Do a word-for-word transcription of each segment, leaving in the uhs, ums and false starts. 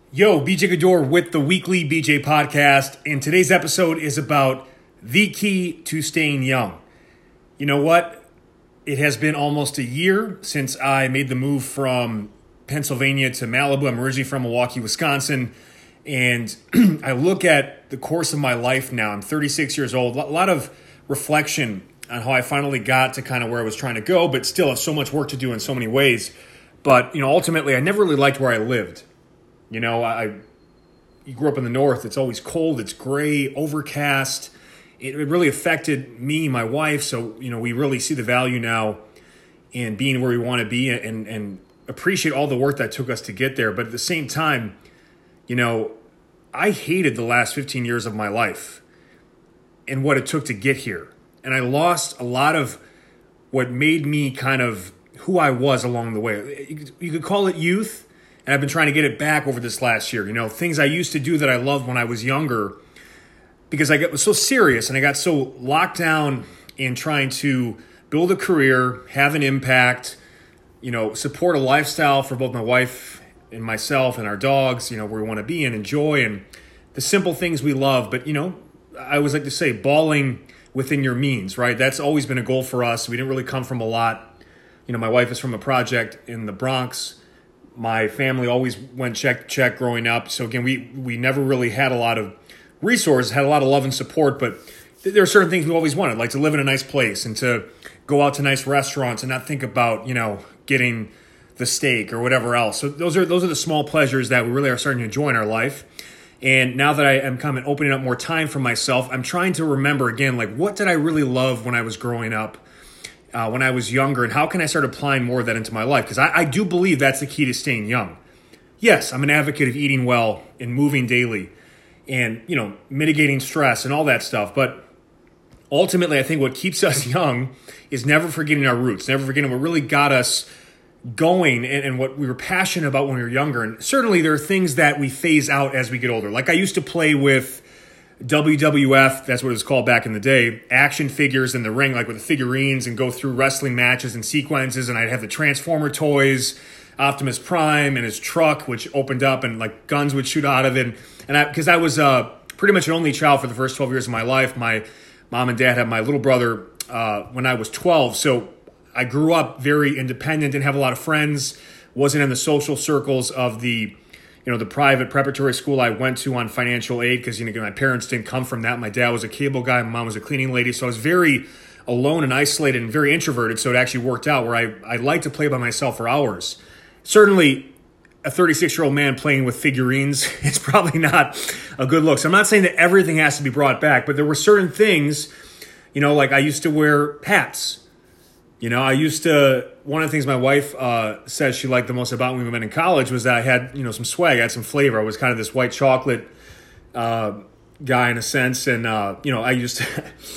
Yo, B J Gador with the weekly B J podcast, and today's episode is about the key to staying young. You know what? It has been almost a year since I made the move from Pennsylvania to Malibu. I'm originally from Milwaukee, Wisconsin, and I look at the course of my life now. I'm thirty-six years old. A lot of reflection on how I finally got to kind of where I was trying to go, but still have so much work to do in so many ways. But, you know, ultimately, I never really liked where I lived. You know, I you grew up in the north. It's always cold. It's gray, overcast. It, it really affected me, my wife. So, you know, we really see the value now in being where we want to be and, and appreciate all the work that took us to get there. But at the same time, you know, I hated the last fifteen years of my life and what it took to get here. And I lost a lot of what made me kind of who I was along the way. You could, you could call it youth. And I've been trying to get it back over this last year. You know, things I used to do that I loved when I was younger because I got, was so serious and I got so locked down in trying to build a career, have an impact, you know, support a lifestyle for both my wife and myself and our dogs, you know, where we want to be and enjoy and the simple things we love. But, you know, I always like to say balling within your means, right? That's always been a goal for us. We didn't really come from a lot. You know, my wife is from a project in the Bronx. My family always went check to check growing up. So again, we, we never really had a lot of resources, had a lot of love and support, but there are certain things we always wanted, like to live in a nice place and to go out to nice restaurants and not think about, you know, getting the steak or whatever else. So those are those are the small pleasures that we really are starting to enjoy in our life. And now that I am coming opening up more time for myself, I'm trying to remember again, like what did I really love when I was growing up? Uh, when I was younger, and how can I start applying more of that into my life? Because I, I do believe that's the key to staying young. Yes, I'm an advocate of eating well and moving daily and, you know, mitigating stress and all that stuff. But ultimately, I think what keeps us young is never forgetting our roots, never forgetting what really got us going and, and what we were passionate about when we were younger. And certainly there are things that we phase out as we get older. Like I used to play with W W F, that's what it was called back in the day, action figures in the ring, like with the figurines and go through wrestling matches and sequences. And I'd have the Transformer toys, Optimus Prime and his truck, which opened up and like guns would shoot out of it. And I, because I was uh, pretty much an only child for the first twelve years of my life. My mom and dad had my little brother uh, when I was twelve. So I grew up very independent, didn't have a lot of friends, wasn't in the social circles of the You know, the private preparatory school I went to on financial aid because, you know, my parents didn't come from that. My dad was a cable guy. My mom was a cleaning lady. So I was very alone and isolated and very introverted. So it actually worked out where I, I like to play by myself for hours. Certainly, a thirty-six-year-old man playing with figurines is probably not a good look. So I'm not saying that everything has to be brought back, but there were certain things, you know, like I used to wear hats. You know, I used to, one of the things my wife uh, says she liked the most about me when we met in college was that I had, you know, some swag, I had some flavor. I was kind of this white chocolate uh, guy in a sense. And, uh, you know, I used to,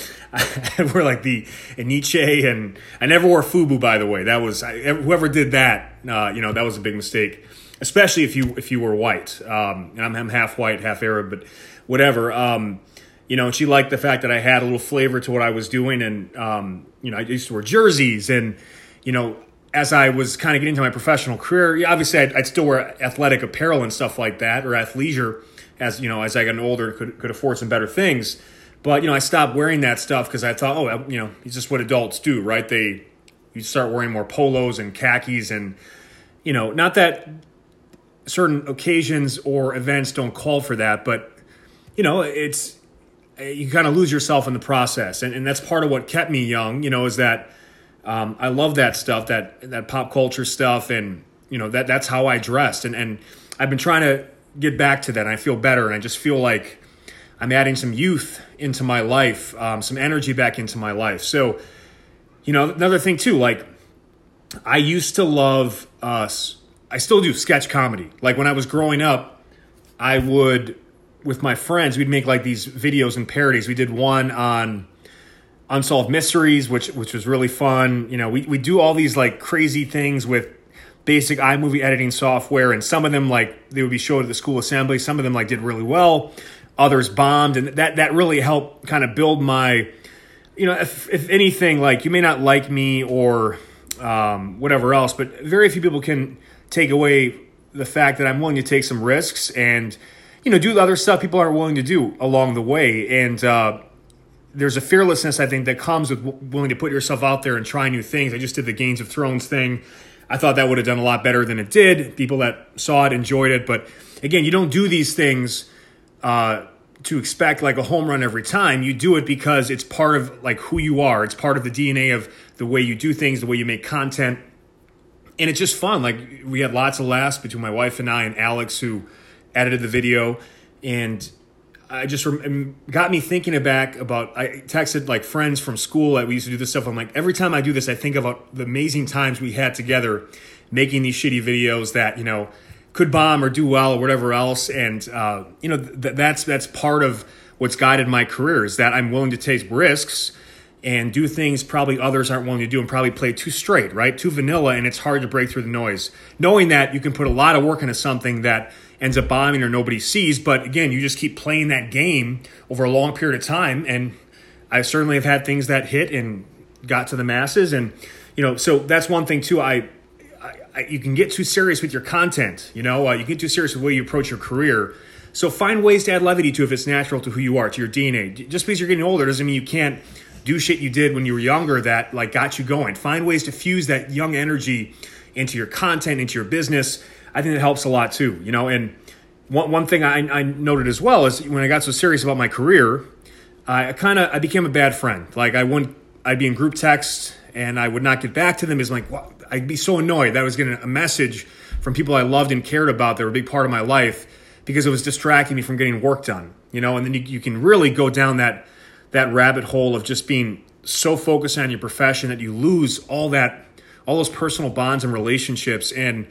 I wear like the Nietzsche and I never wore FUBU, by the way. That was, I, whoever did that, uh, you know, that was a big mistake, especially if you, if you were white. Um, and I'm, I'm half white, half Arab, but whatever. Um, You know, and she liked the fact that I had a little flavor to what I was doing. And, um, you know, I used to wear jerseys. And, you know, as I was kind of getting into my professional career, yeah, obviously I'd, I'd still wear athletic apparel and stuff like that, or athleisure as, you know, as I got older, could, could afford some better things. But, you know, I stopped wearing that stuff because I thought, oh, you know, it's just what adults do, right? They, you start wearing more polos and khakis and, you know, not that certain occasions or events don't call for that, but, you know, it's, you kind of lose yourself in the process. And, and that's part of what kept me young, you know, is that um, I love that stuff, that that pop culture stuff. And, you know, that that's how I dressed. And, and I've been trying to get back to that. And I feel better. And I just feel like I'm adding some youth into my life, um, some energy back into my life. So, you know, another thing too, like I used to love, uh, I still do sketch comedy. Like when I was growing up, I would, with my friends, we'd make like these videos and parodies. We did one on Unsolved Mysteries, which which was really fun. You know, we we do all these like crazy things with basic iMovie editing software, and some of them like they would be showed at the school assembly. Some of them like did really well, others bombed, and that that really helped kind of build my, you know, if if anything, like you may not like me or um, whatever else, but very few people can take away the fact that I'm willing to take some risks and, you know, do other stuff people aren't willing to do along the way. And uh, there's a fearlessness, I think, that comes with w- willing to put yourself out there and try new things. I just did the Games of Thrones thing. I thought that would have done a lot better than it did. People that saw it enjoyed it. But again, you don't do these things uh, to expect like a home run every time. You do it because it's part of like who you are. It's part of the D N A of the way you do things, the way you make content. And it's just fun. Like, we had lots of laughs between my wife and I and Alex, who edited the video. And I just rem- got me thinking back about, I texted like friends from school that we used to do this stuff. I'm like, every time I do this, I think about the amazing times we had together making these shitty videos that, you know, could bomb or do well or whatever else. And, uh, you know, th- that's that's part of what's guided my career, is that I'm willing to take risks and do things probably others aren't willing to do, and probably play too straight, right? Too vanilla, and it's hard to break through the noise. Knowing that you can put a lot of work into something that ends up bombing or nobody sees, but again, you just keep playing that game over a long period of time, and I certainly have had things that hit and got to the masses, and, you know, so that's one thing too. I, I you can get too serious with your content, you know, uh, you get too serious with the way you approach your career. So find ways to add levity to it if it's natural to who you are, to your D N A. Just because you're getting older doesn't mean you can't do shit you did when you were younger that like got you going. Find ways to fuse that young energy into your content, into your business. I think that helps a lot too, you know. And one one thing I, I noted as well is when I got so serious about my career, I kind of I became a bad friend. Like I wouldn't, I'd be in group texts and I would not get back to them. It's like, well, I'd be so annoyed that I was getting a message from people I loved and cared about that were a big part of my life, because it was distracting me from getting work done, you know. And then you, you can really go down that that rabbit hole of just being so focused on your profession that you lose all that, all those personal bonds and relationships. And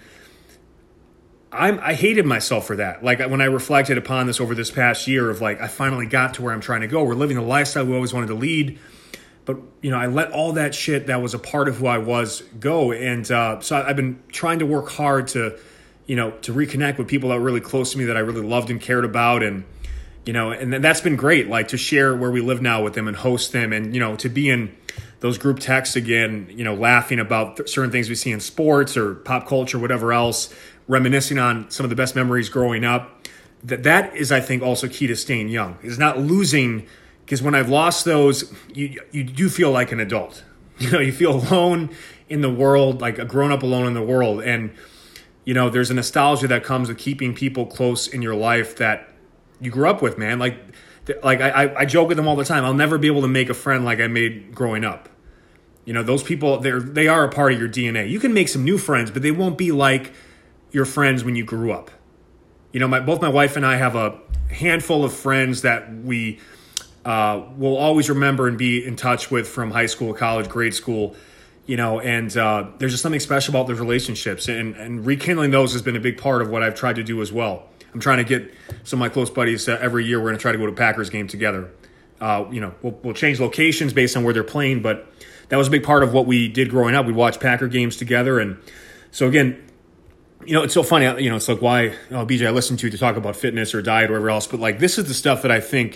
I'm, I hated myself for that. Like when I reflected upon this over this past year of like, I finally got to where I'm trying to go. We're living the lifestyle we always wanted to lead. But, you know, I let all that shit that was a part of who I was go. And uh, so I've been trying to work hard to, you know, to reconnect with people that were really close to me that I really loved and cared about. And, you know, and that's been great, like to share where we live now with them and host them, and, you know, to be in those group texts again, you know, laughing about th- certain things we see in sports or pop culture, whatever else, reminiscing on some of the best memories growing up. That that is, I think, also key to staying young, is not losing, because when I've lost those, you you do feel like an adult. You know, you feel alone in the world, like a grown up alone in the world. And, you know, there's a nostalgia that comes with keeping people close in your life that you grew up with, man. Like, like I, I joke with them all the time. I'll never be able to make a friend like I made growing up. You know, those people, they're they are a part of your D N A. You can make some new friends, but they won't be like your friends when you grew up. You know, my both my wife and I have a handful of friends that we uh, will always remember and be in touch with from high school, college, grade school. You know, and uh, there's just something special about those relationships, and and rekindling those has been a big part of what I've tried to do as well. I'm trying to get some of my close buddies uh, every year. We're going to try to go to a Packers game together. Uh, you know, we'll, we'll change locations based on where they're playing, but that was a big part of what we did growing up. We'd watch Packer games together. And so again, you know, it's so funny, you know, it's like why, oh, B J, I listen to you to talk about fitness or diet or whatever else. But like, this is the stuff that I think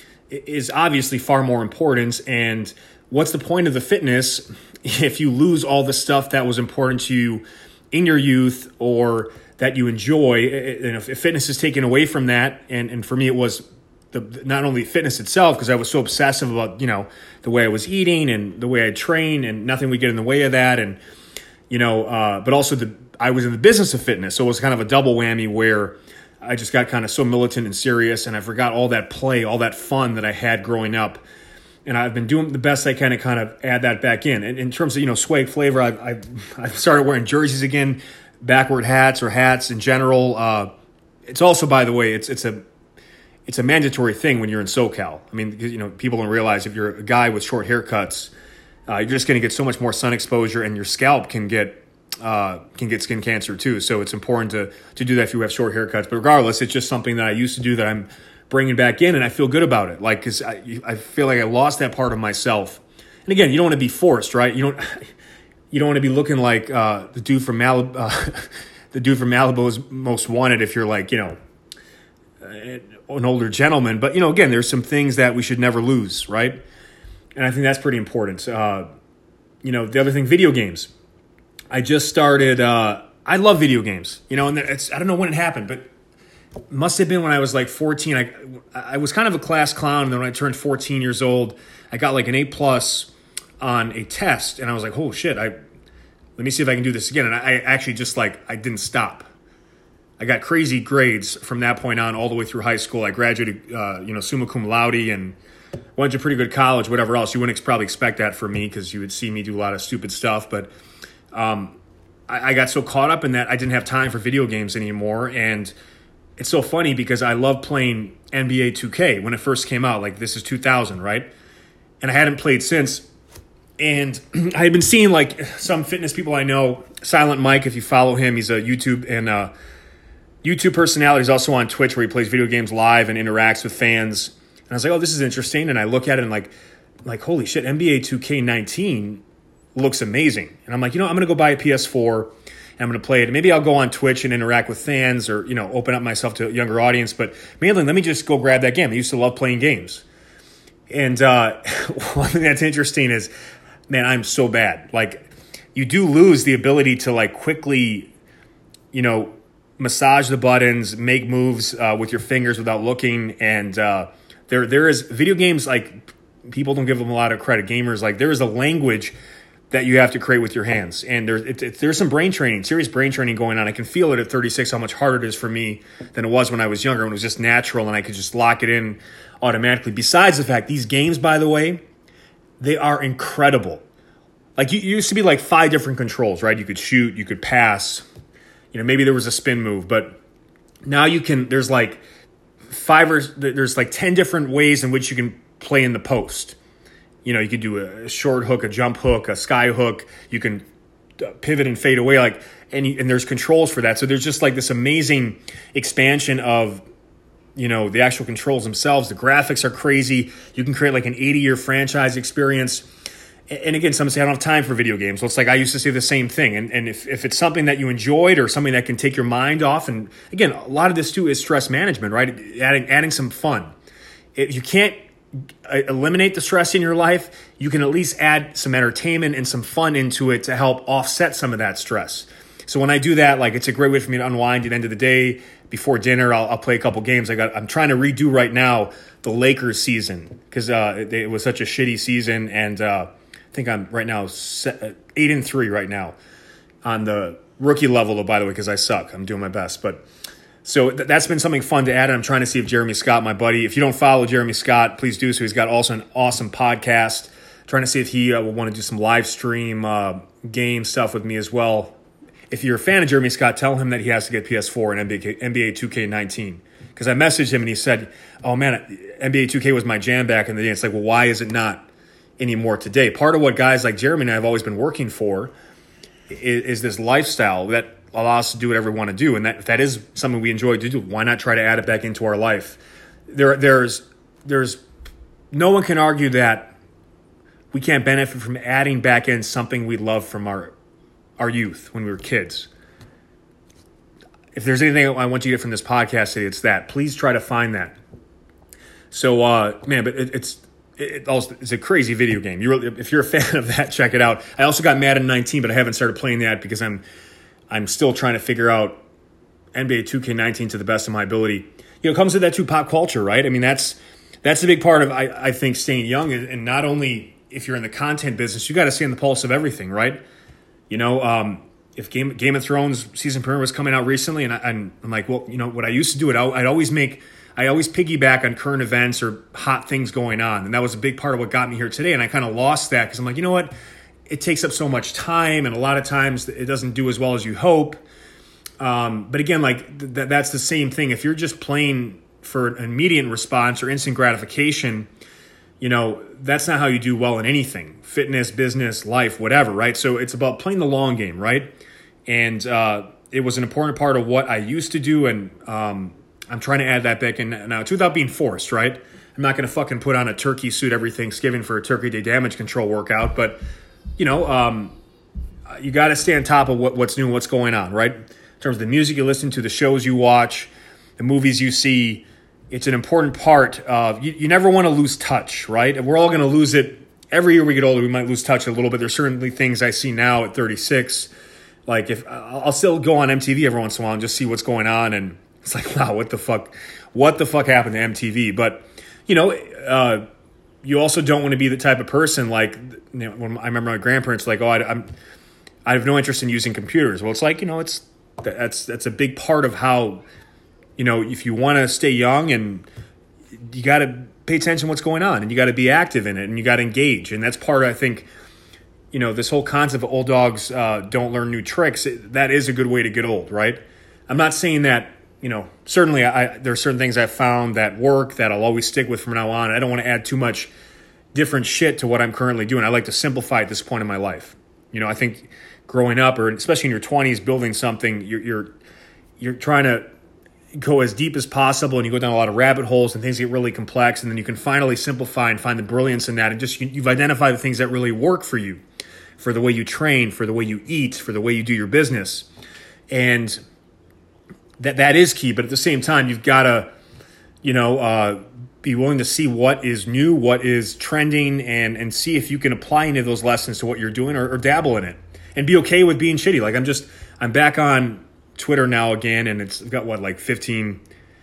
is obviously far more important. And what's the point of the fitness if you lose all the stuff that was important to you in your youth or that you enjoy? And if fitness is taken away from that, and, and for me it was the not only fitness itself, because I was so obsessive about, you know, the way I was eating and the way I trained, and nothing would get in the way of that. And, you know, uh, but also the I was in the business of fitness, so it was kind of a double whammy where I just got kind of so militant and serious, and I forgot all that play, all that fun that I had growing up. And I've been doing the best I can to kind of add that back in. And in terms of, you know, swag flavor, I've, I've, I've started wearing jerseys again, backward hats or hats in general. Uh, it's also, by the way, it's it's a it's a mandatory thing when you're in SoCal. I mean, you know, people don't realize if you're a guy with short haircuts, uh, you're just going to get so much more sun exposure, and your scalp can get uh, can get skin cancer too. So it's important to to do that if you have short haircuts. But regardless, it's just something that I used to do that I'm bringing back in, and I feel good about it. Like, because I I feel like I lost that part of myself. And again, you don't want to be forced, right? You don't. You don't want to be looking like uh, the dude from Malibu, uh, the dude from Malibu is Most Wanted if you're like, you know, an older gentleman. But, you know, again, there's some things that we should never lose, right? And I think that's pretty important. Uh, you know, the other thing, video games. I just started, uh, I love video games, you know, and it's, I don't know when it happened, but it must have been when I was like fourteen. I, I was kind of a class clown. And then when I turned fourteen years old, I got like an A plus on a test. And I was like, oh shit, I, let me see if I can do this again. And I, I actually just like, I didn't stop. I got crazy grades from that point on all the way through high school. I graduated, uh, you know, summa cum laude and went to a pretty good college, whatever else. You wouldn't probably expect that from me because you would see me do a lot of stupid stuff. But um, I, I got so caught up in that I didn't have time for video games anymore. And it's so funny because I love playing N B A two K when it first came out. Like this is two thousand, right? And I hadn't played since. And I had been seeing like some fitness people I know, Silent Mike, if you follow him, he's a YouTube and uh, YouTube personality. He's also on Twitch where he plays video games live and interacts with fans. And I was like, oh, this is interesting. And I look at it and like, like holy shit, N B A two K nineteen looks amazing. And I'm like, you know, I'm going to go buy a P S four and I'm going to play it. And maybe I'll go on Twitch and interact with fans or, you know, open up myself to a younger audience. But mainly, let me just go grab that game. I used to love playing games. And uh, one thing that's interesting is, man, I'm so bad. Like, you do lose the ability to, like, quickly, you know, massage the buttons, make moves uh, with your fingers without looking. And uh, there, there is video games, like, people don't give them a lot of credit. Gamers, like, there is a language that you have to create with your hands. And there's it, it, there's some brain training, serious brain training going on. I can feel it at thirty-six, how much harder it is for me than it was when I was younger, when it was just natural and I could just lock it in automatically. Besides the fact, these games, by the way, they are incredible. Like, you, you used to be like five different controls, right? You could shoot, you could pass, you know, maybe there was a spin move, but now you can, there's like five or, there's like ten different ways in which you can play in the post. You know, you could do a short hook, a jump hook, a sky hook. You can pivot and fade away, like, and you, and there's controls for that. So there's just like this amazing expansion of, you know, the actual controls themselves. The graphics are crazy. You can create like an eighty-year franchise experience. And again, some say I don't have time for video games. Well, it's like I used to say the same thing. And and if, if it's something that you enjoyed or something that can take your mind off, and again, a lot of this too is stress management, right? Adding adding some fun. If you can't eliminate the stress in your life, you can at least add some entertainment and some fun into it to help offset some of that stress. So when I do that, like, it's a great way for me to unwind at the end of the day. Before dinner, I'll, I'll play a couple games. I got, I'm trying to redo right now the Lakers season because uh, it, it was such a shitty season, and uh, I think I'm right now set, eight and three right now on the rookie level. Though, by the way, because I suck, I'm doing my best, but. So th- that's been something fun to add, and I'm trying to see if Jeremy Scott, my buddy, if you don't follow Jeremy Scott, please do so. He's got also an awesome podcast. Trying to see if he uh, will want to do some live stream uh, game stuff with me as well. If you're a fan of Jeremy Scott, tell him that he has to get P S four and N B A, N B A two K nineteen. Because I messaged him and he said, oh man, N B A two K was my jam back in the day. It's like, well, why is it not anymore today? Part of what guys like Jeremy and I have always been working for is, is this lifestyle that allow us to do whatever we want to do, and that if that is something we enjoy to do, why not try to add it back into our life? There, there's, there's, no one can argue that we can't benefit from adding back in something we love from our, our youth when we were kids. If there's anything I want you to get from this podcast today, it's that. Please try to find that. So, uh, man, but it, it's it also it's a crazy video game. You really, if you're a fan of that, check it out. I also got Madden nineteen, but I haven't started playing that because I'm. I'm still trying to figure out N B A two K nineteen to the best of my ability. You know, it comes with that too, pop culture, right? I mean, that's that's a big part of, I, I think, staying young. And not only if you're in the content business, you got to stay on the pulse of everything, right? You know, um, if Game, Game of Thrones season premiere was coming out recently, and I, I'm, I'm like, well, you know, what I used to do, it, I'd always make, I always piggyback on current events or hot things going on. And that was a big part of what got me here today. And I kind of lost that because I'm like, you know what? It takes up so much time, and a lot of times it doesn't do as well as you hope. Um, but again, like th- that's the same thing. If you're just playing for an immediate response or instant gratification, you know, that's not how you do well in anything. Fitness, business, life, whatever, right? So it's about playing the long game, right? And uh, it was an important part of what I used to do, and um, I'm trying to add that back in now. It's without being forced, right? I'm not going to fucking put on a turkey suit every Thanksgiving for a Turkey Day damage control workout, but you know, um, you got to stay on top of what, what's new and what's going on, right? In terms of the music you listen to, the shows you watch, the movies you see. It's an important part of, you, you never want to lose touch, right? And we're all going to lose it. Every year we get older, we might lose touch a little bit. There's certainly things I see now at thirty-six like if I'll still go on M T V every once in a while and just see what's going on, and it's like, wow, what the fuck, what the fuck happened to M T V? But you know, uh, you also don't want to be the type of person like, you know, when I remember my grandparents like, oh, I, I'm, I have no interest in using computers. Well, it's like, you know, it's that's that's a big part of how, you know, if you want to stay young, and you got to pay attention to what's going on, and you got to be active in it, and you got to engage, and that's part of, I think, you know, this whole concept of old dogs uh, don't learn new tricks. That is a good way to get old, right? I'm not saying that, you know, certainly I, there are certain things I've found that work that I'll always stick with from now on. I don't want to add too much different shit to what I'm currently doing. I like to simplify at this point in my life. You know, I think growing up, or especially in your twenties, building something, you're you're, you're trying to go as deep as possible, and you go down a lot of rabbit holes, and things get really complex, and then you can finally simplify and find the brilliance in that, and just you, you've identified the things that really work for you, for the way you train, for the way you eat, for the way you do your business. And that that is key. But at the same time, you've got to, you know, uh, be willing to see what is new, what is trending, and and see if you can apply any of those lessons to what you're doing, or, or dabble in it. And be okay with being shitty. Like I'm just, I'm back on Twitter now again, and it's got what, like fifteen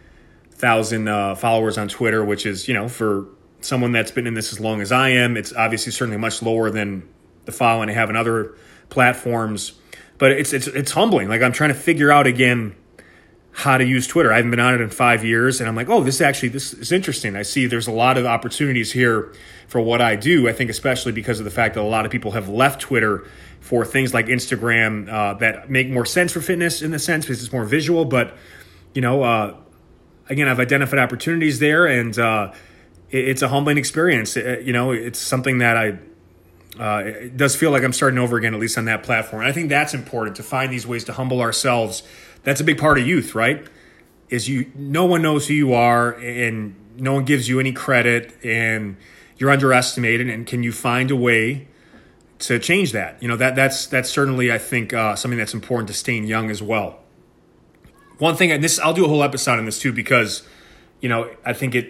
thousand uh, followers on Twitter, which is, you know, for someone that's been in this as long as I am, it's obviously certainly much lower than the following I have in other platforms. But it's it's it's humbling. Like I'm trying to figure out again how to use Twitter. I haven't been on it in five years, and I'm like, oh, this is actually, this is interesting. I see there's a lot of opportunities here for what I do. I think especially because of the fact that a lot of people have left Twitter for things like Instagram uh, that make more sense for fitness in the sense because it's more visual. But, you know, uh, again, I've identified opportunities there, and uh, it, it's a humbling experience. It, you know, it's something that I, uh, it does feel like I'm starting over again, at least on that platform. And I think that's important, to find these ways to humble ourselves. That's a big part of youth, right? Is you, no one knows who you are, and no one gives you any credit, and you're underestimated. And can you find a way to change that? You know, that that's that's certainly, I think, uh, something that's important to staying young as well. One thing, and this, I'll do a whole episode on this too, because, you know, I think it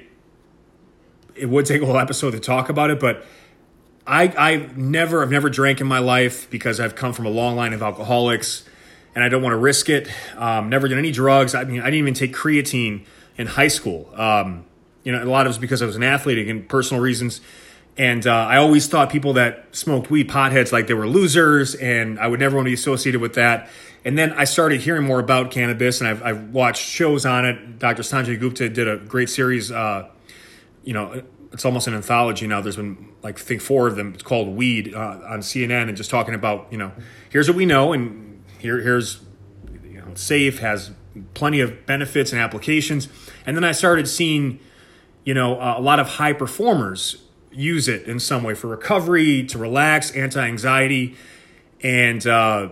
it would take a whole episode to talk about it, but I I never I've never drank in my life because I've come from a long line of alcoholics, and I don't want to risk it. Um, never done any drugs. I mean, I didn't even take creatine in high school. Um, you know, a lot of it was because I was an athlete, again, personal reasons. And uh, I always thought people that smoked weed, potheads, like they were losers, and I would never want to be associated with that. And then I started hearing more about cannabis, and I've, I've watched shows on it. Doctor Sanjay Gupta did a great series. Uh, you know, it's almost an anthology now. There's been, like, I think four of them. It's called Weed uh, on C N N, and just talking about, you know, here's what we know, and Here, here's, you know, it's safe, has plenty of benefits and applications. And then I started seeing, you know, uh, a lot of high performers use it in some way for recovery, to relax, anti-anxiety. And uh,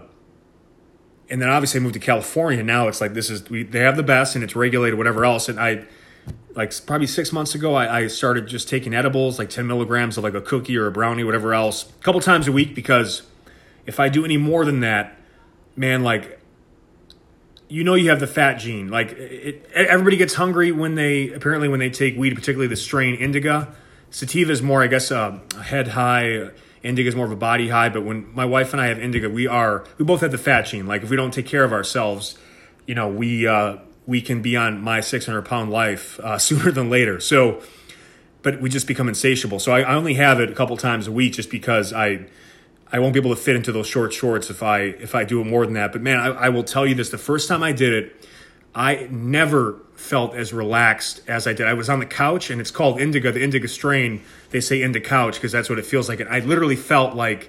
and then obviously I moved to California. Now it's like, this is, we, they have the best, and it's regulated, whatever else. And I, like probably six months ago, I, I started just taking edibles, like ten milligrams of like a cookie or a brownie, whatever else, a couple times a week, because if I do any more than that, man, like, you know, you have the fat gene. Like, it, everybody gets hungry when they, apparently when they take weed, particularly the strain indica. Sativa is more, I guess, uh, a head high. Indica is more of a body high. But when my wife and I have indica, we are, we both have the fat gene. Like, if we don't take care of ourselves, you know, we uh, we can be on my six hundred pound life uh, sooner than later. So, but we just become insatiable. So I, I only have it a couple times a week, just because I, I won't be able to fit into those short shorts if I if I do it more than that. But man, I, I will tell you this: the first time I did it, I never felt as relaxed as I did. I was on the couch, and it's called indica, the indica strain. They say indica couch because that's what it feels like. And I literally felt like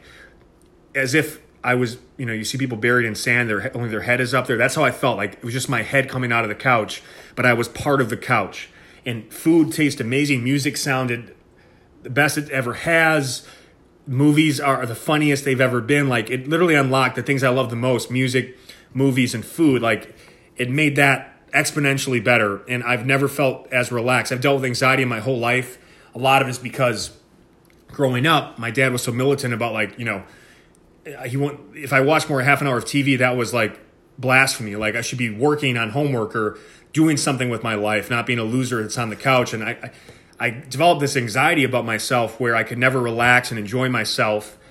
as if I was, you know, you see people buried in sand, their only their head is up there. That's how I felt. Like it was just my head coming out of the couch, but I was part of the couch. And food tasted amazing. Music sounded the best it ever has. Movies are the funniest they've ever been. Like, it literally unlocked the things I love the most: music, movies, and food. Like, it made that exponentially better, and I've never felt as relaxed. I've dealt with anxiety in my whole life. A lot of it's because growing up, my dad was so militant about, like, you know, he want, if I watched more than half an hour of T V, that was like blasphemy. Like, I should be working on homework or doing something with my life, not being a loser that's on the couch. And I, I, I developed this anxiety about myself where I could never relax and enjoy myself.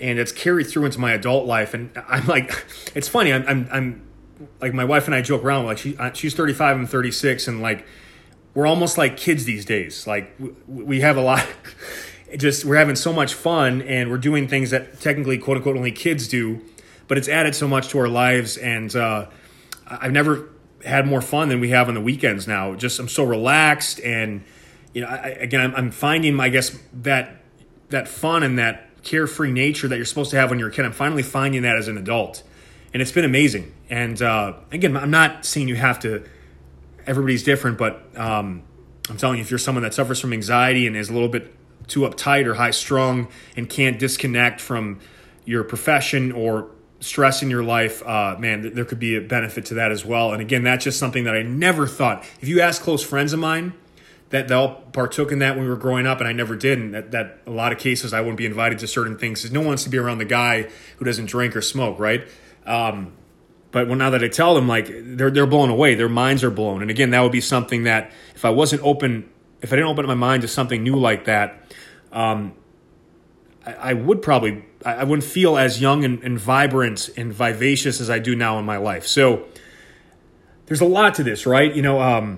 and it's carried through into my adult life. And I'm like, it's funny. I'm, I'm, I'm like, my wife and I joke around, like she, she's thirty-five, I'm thirty-six, and like we're almost like kids these days. Like we, we have a lot. Just we're having so much fun, and we're doing things that technically, quote unquote, only kids do. But it's added so much to our lives, and uh, I've never had more fun than we have on the weekends now. Just I'm so relaxed, and you know, I, again, I'm, I'm finding, I guess, that that fun and that carefree nature that you're supposed to have when you're a kid. I'm finally finding that as an adult, and it's been amazing. And uh, again, I'm not saying you have to. Everybody's different, but um, I'm telling you, if you're someone that suffers from anxiety and is a little bit too uptight or high strung and can't disconnect from your profession or stress in your life, uh, man, there could be a benefit to that as well. And again, that's just something that I never thought. If you ask close friends of mine, that they all partook in that when we were growing up, and I never did. And that, that a lot of cases I wouldn't be invited to certain things because no one wants to be around the guy who doesn't drink or smoke, right? Um, but when now that I tell them, like they're they're blown away, their minds are blown. And again, that would be something that if I wasn't open, if I didn't open up my mind to something new like that, um, I, I would probably I wouldn't feel as young and, and vibrant and vivacious as I do now in my life. So there's a lot to this, right? You know. Um,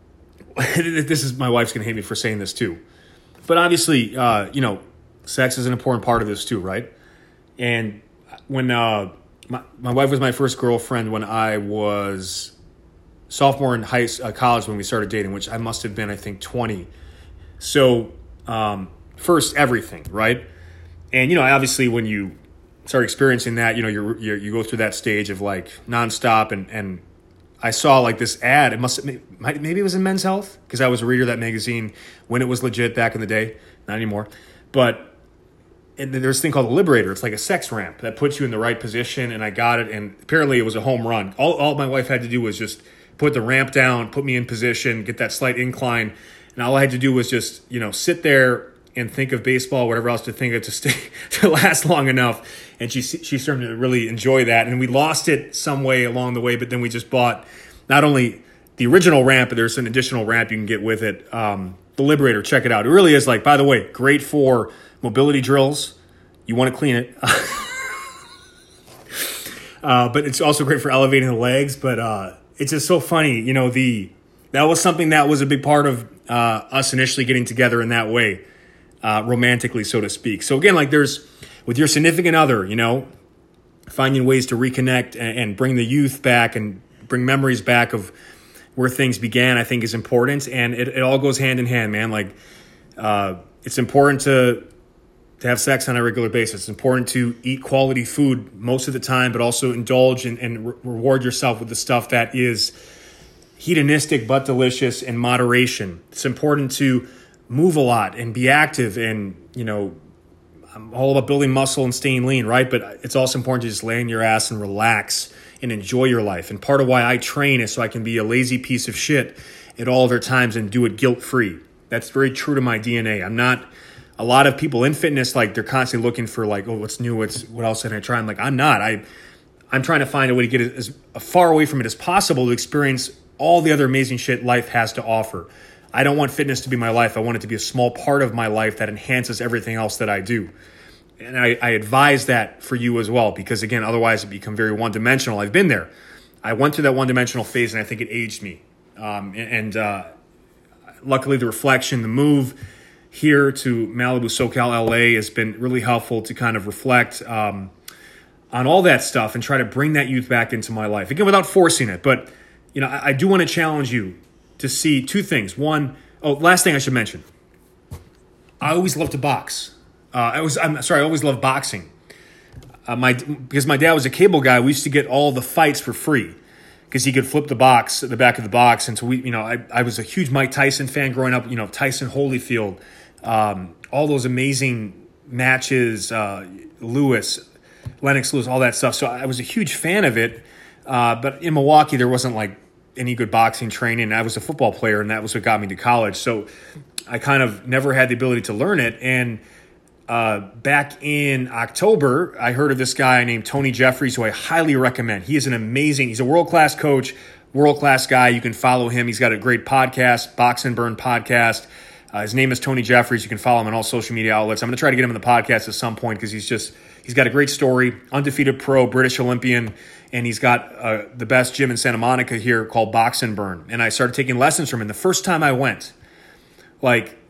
This is my wife's gonna hate me for saying this too, but obviously, uh, you know, sex is an important part of this too, right? And when uh, my my wife was my first girlfriend when I was sophomore in high uh, college when we started dating, which I must have been I think twenty. So um, first everything, right? And you know, obviously when you start experiencing that, you know, you you you go through that stage of like nonstop and and. I saw like this ad. It must maybe it was in Men's Health because I was a reader of that magazine when it was legit back in the day, not anymore. But and there's a thing called a Liberator. It's like a sex ramp that puts you in the right position, and I got it. And apparently, it was a home run. All all my wife had to do was just put the ramp down, put me in position, get that slight incline, and all I had to do was just you know sit there and think of baseball, whatever else to think of to stay to last long enough. And she she started to really enjoy that. And we lost it some way along the way, but then we just bought not only the original ramp, but there's an additional ramp you can get with it. Um, the Liberator, check it out. It really is like, by the way, great for mobility drills. You want to clean it. uh, but it's also great for elevating the legs. But uh, it's just so funny. You know, the that was something that was a big part of uh, us initially getting together in that way, uh, romantically, so to speak. So again, like there's, with your significant other, you know, finding ways to reconnect and, and bring the youth back and bring memories back of where things began, I think is important. And it, it all goes hand in hand, man. Like, uh, it's important to to have sex on a regular basis. It's important to eat quality food most of the time, but also indulge and, and re- reward yourself with the stuff that is hedonistic but delicious in moderation. It's important to move a lot and be active and, you know, I'm all about building muscle and staying lean, right? But it's also important to just lay on your ass and relax and enjoy your life. And part of why I train is so I can be a lazy piece of shit at all other times and do it guilt-free. That's very true to my D N A. I'm not, a lot of people in fitness, like they're constantly looking for like, oh, what's new? What's, what else can I try? I'm like, I'm not. I, I'm trying to find a way to get as far away from it as possible to experience all the other amazing shit life has to offer. I don't want fitness to be my life. I want it to be a small part of my life that enhances everything else that I do. And I, I advise that for you as well, because again, otherwise it become very one-dimensional. I've been there. I went through that one-dimensional phase, and I think it aged me. Um, and uh, luckily, the reflection, the move here to Malibu, SoCal, L A has been really helpful to kind of reflect um, on all that stuff and try to bring that youth back into my life. Again, without forcing it. But you know, I, I do want to challenge you to see two things. One, oh, last thing I should mention. I always loved to box. Uh, I was, I'm sorry, I always loved boxing. Uh, my because my dad was a cable guy. We used to get all the fights for free because he could flip the box, the back of the box, and so we, you know, I, I was a huge Mike Tyson fan growing up. You know, Tyson Holyfield, um, all those amazing matches, uh, Lewis, Lennox Lewis, all that stuff. So I was a huge fan of it. Uh, but in Milwaukee, there wasn't like any good boxing training. I was a football player, and that was what got me to college. So I kind of never had the ability to learn it. And uh, back in October, I heard of this guy named Tony Jeffries, who I highly recommend. He is an amazing, he's a world-class coach, world-class guy. You can follow him. He's got a great podcast, Box and Burn podcast. Uh, his name is Tony Jeffries. You can follow him on all social media outlets. I'm going to try to get him on the podcast at some point because he's just, He's got a great story, undefeated pro, British Olympian, and he's got uh, the best gym in Santa Monica here called Box and Burn. And I started taking lessons from him. The first time I went, like,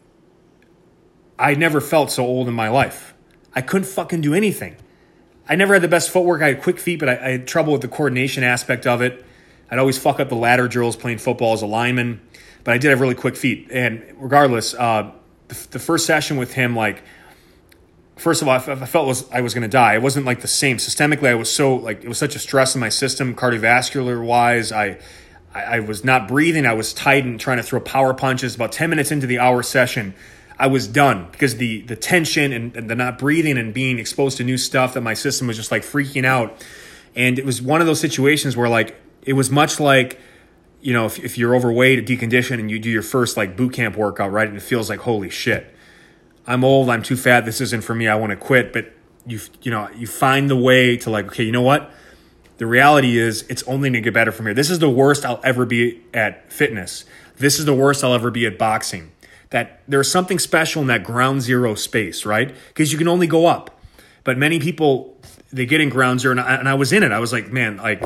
I never felt so old in my life. I couldn't fucking do anything. I never had the best footwork. I had quick feet, but I, I had trouble with the coordination aspect of it. I'd always fuck up the ladder drills playing football as a lineman, but I did have really quick feet. And regardless, uh, the, the first session with him, like, first of all, I, f- I felt was I was going to die. It wasn't like the same. Systemically, I was so, like, it was such a stress in my system, cardiovascular-wise. I, I, I was not breathing. I was tight and trying to throw power punches. About ten minutes into the hour session, I was done because the the tension and, and the not breathing and being exposed to new stuff, that my system was just like freaking out. And it was one of those situations where, like, it was much like, you know, if, if you're overweight, deconditioned, and you do your first like boot camp workout, right? And it feels like, holy shit, I'm old, I'm too fat, this isn't for me, I want to quit. But you you know, you find the way to, like, okay, you know what? The reality is it's only going to get better from here. This is the worst I'll ever be at fitness. This is the worst I'll ever be at boxing. That there's something special in that ground zero space, right? Because you can only go up. But many people, they get in ground zero, and I, and I was in it. I was like, man, like,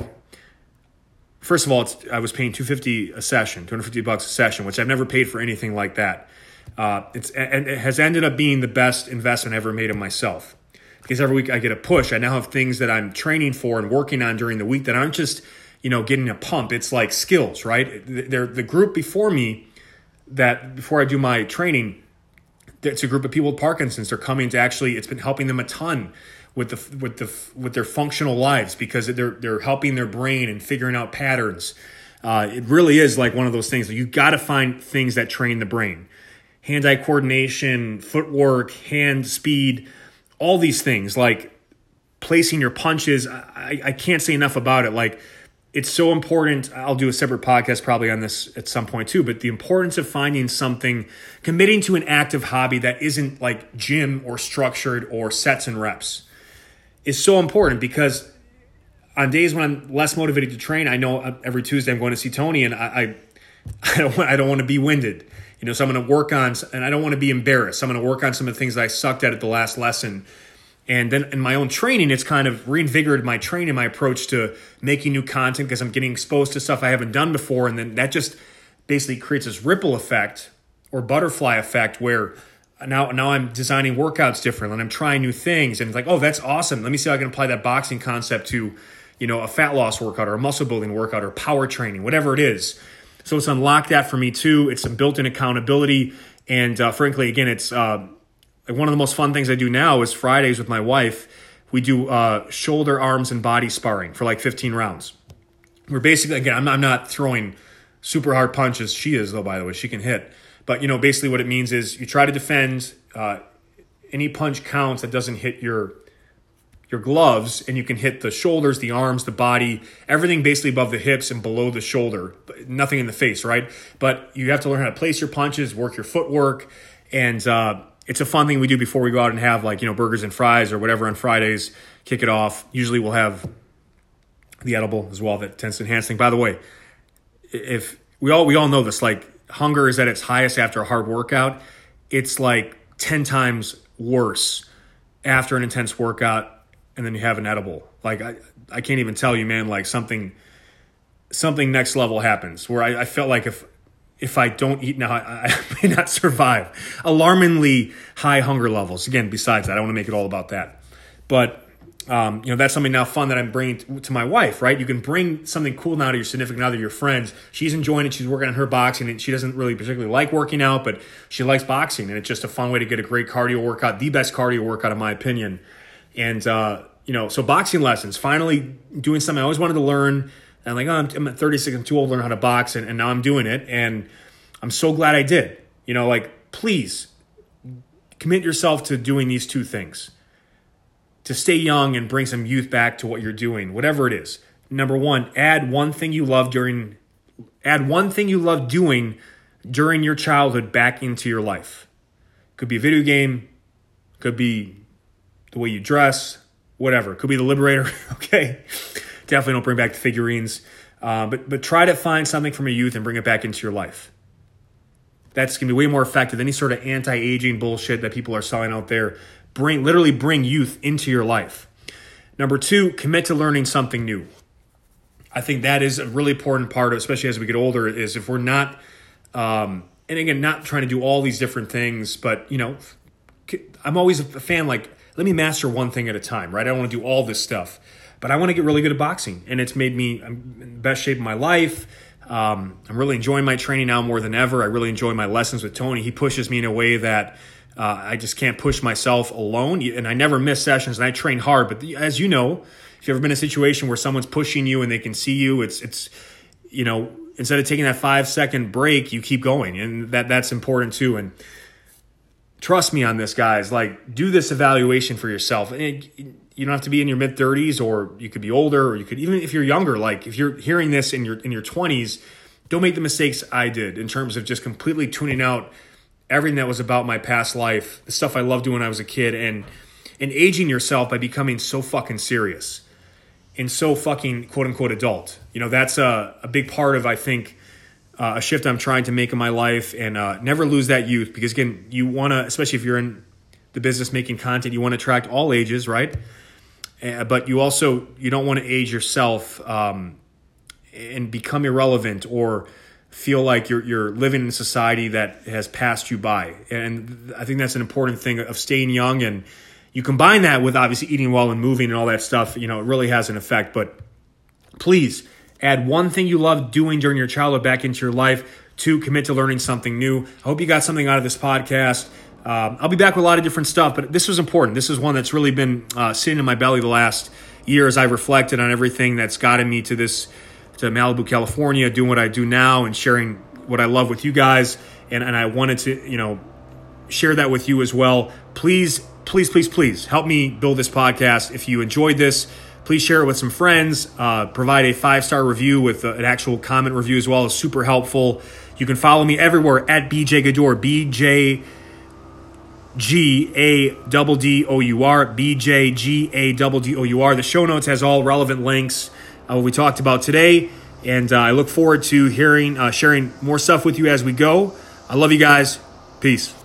first of all, it's, I was paying two hundred fifty a session, two hundred fifty bucks a session, which I've never paid for anything like that. Uh, it's and it has ended up being the best investment I ever made in myself. Because every week I get a push. I now have things that I'm training for and working on during the week that aren't just, you know, getting a pump. It's like skills, right? They're the group before me that before I do my training, it's a group of people with Parkinson's. They're coming to actually, it's been helping them a ton with the with the with their functional lives because they're they're helping their brain and figuring out patterns. Uh, it really is like one of those things that you got to find things that train the brain. Hand-eye coordination, footwork, hand speed, all these things, like placing your punches. I, I can't say enough about it. Like, it's so important. I'll do a separate podcast probably on this at some point too, but the importance of finding something, committing to an active hobby that isn't like gym or structured or sets and reps is so important, because on days when I'm less motivated to train, I know every Tuesday I'm going to see Tony, and I, I, I don't want, I don't want to be winded, you know, so I'm going to work on, and I don't want to be embarrassed. I'm going to work on some of the things that I sucked at at the last lesson. And then in my own training, it's kind of reinvigorated my training, my approach to making new content, because I'm getting exposed to stuff I haven't done before. And then that just basically creates this ripple effect or butterfly effect where now, now I'm designing workouts differently and I'm trying new things. And it's like, oh, that's awesome. Let me see how I can apply that boxing concept to, you know, a fat loss workout or a muscle building workout or power training, whatever it is. So it's unlocked that for me too. It's some built-in accountability. And uh, frankly, again, it's... Uh, Like one of the most fun things I do now is Fridays with my wife. We do uh, shoulder, arms, and body sparring for like fifteen rounds. We're basically, again, I'm not, I'm not throwing super hard punches. She is, though, by the way. She can hit. But, you know, basically what it means is you try to defend. Uh, any punch counts that doesn't hit your your gloves, and you can hit the shoulders, the arms, the body, everything basically above the hips and below the shoulder. Nothing in the face, right? But you have to learn how to place your punches, work your footwork, and... Uh, It's a fun thing we do before we go out and have, like, you know, burgers and fries or whatever on Fridays, kick it off. Usually we'll have the edible as well that tends to enhance things. By the way, if we all we all know this, like, hunger is at its highest after a hard workout. It's like ten times worse after an intense workout and then you have an edible. Like, I, I can't even tell you, man, like something something next level happens where I, I felt like if If I don't eat now, I, I may not survive. Alarmingly high hunger levels. Again, besides that, I don't want to make it all about that. But, um, you know, that's something now fun that I'm bringing to, to my wife, right? You can bring something cool now to your significant other, your friends. She's enjoying it. She's working on her boxing, and she doesn't really particularly like working out, but she likes boxing, and it's just a fun way to get a great cardio workout, the best cardio workout in my opinion. And, uh, you know, so boxing lessons, finally doing something I always wanted to learn. And I'm like, oh, I'm, I'm at thirty-six, I'm too old to learn how to box, and, and now I'm doing it, and I'm so glad I did. You know, like, please commit yourself to doing these two things. To stay young and bring some youth back to what you're doing, whatever it is. Number one, add one thing you love during, add one thing you love doing during your childhood back into your life. Could be a video game, could be the way you dress, whatever. Could be the Liberator, okay? Definitely don't bring back the figurines. Uh, but but try to find something from your youth and bring it back into your life. That's going to be way more effective than any sort of anti-aging bullshit that people are selling out there. bring literally bring youth into your life. Number two, commit to learning something new. I think that is a really important part, especially as we get older, is if we're not, um, and again, not trying to do all these different things, but, you know, I'm always a fan, like, let me master one thing at a time, right? I don't want to do all this stuff, but I want to get really good at boxing, and it's made me I'm in the best shape of my life. Um, I'm really enjoying my training now more than ever. I really enjoy my lessons with Tony. He pushes me in a way that uh, I just can't push myself alone, and I never miss sessions, and I train hard. But the, as you know, if you've ever been in a situation where someone's pushing you and they can see you, it's it's you know, instead of taking that five second break, you keep going, and that that's important too. And trust me on this, guys. Like, do this evaluation for yourself. And you don't have to be in your mid thirties, or you could be older, or you could, even if you're younger, like if you're hearing this in your in your twenties, don't make the mistakes I did in terms of just completely tuning out everything that was about my past life, the stuff I loved doing when I was a kid, and and aging yourself by becoming so fucking serious and so fucking quote unquote adult. You know, that's a, a big part of, I think, uh, a shift I'm trying to make in my life, and uh, never lose that youth, because again, you want to, especially if you're in the business making content, you want to attract all ages, right? Uh, but you also, you don't want to age yourself um, and become irrelevant or feel like you're you're living in a society that has passed you by. And I think that's an important thing of staying young, and you combine that with obviously eating well and moving and all that stuff, you know, it really has an effect. But please add one thing you love doing during your childhood back into your life. Two, commit to learning something new. I hope you got something out of this podcast. Um, I'll be back with a lot of different stuff, but this was important. This is one that's really been uh, sitting in my belly the last year as I've reflected on everything that's gotten me to this, to Malibu, California, doing what I do now and sharing what I love with you guys. And, and I wanted to, you know, share that with you as well. Please, please, please, please help me build this podcast. If you enjoyed this, please share it with some friends. Uh, provide a five-star review with uh, an actual comment review as well. It's super helpful. You can follow me everywhere at B J Gaddour, B J G A D D O U R, B J G A D D O U R. The show notes has all relevant links, uh, what we talked about today, and uh, I look forward to hearing, uh, sharing more stuff with you as we go. I love you guys. Peace.